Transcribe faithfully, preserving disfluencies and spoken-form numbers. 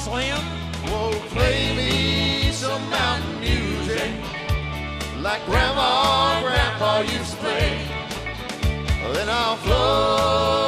Slim. Whoa, play me some mountain music like Grandma and Grandpa used to play. Then I'll float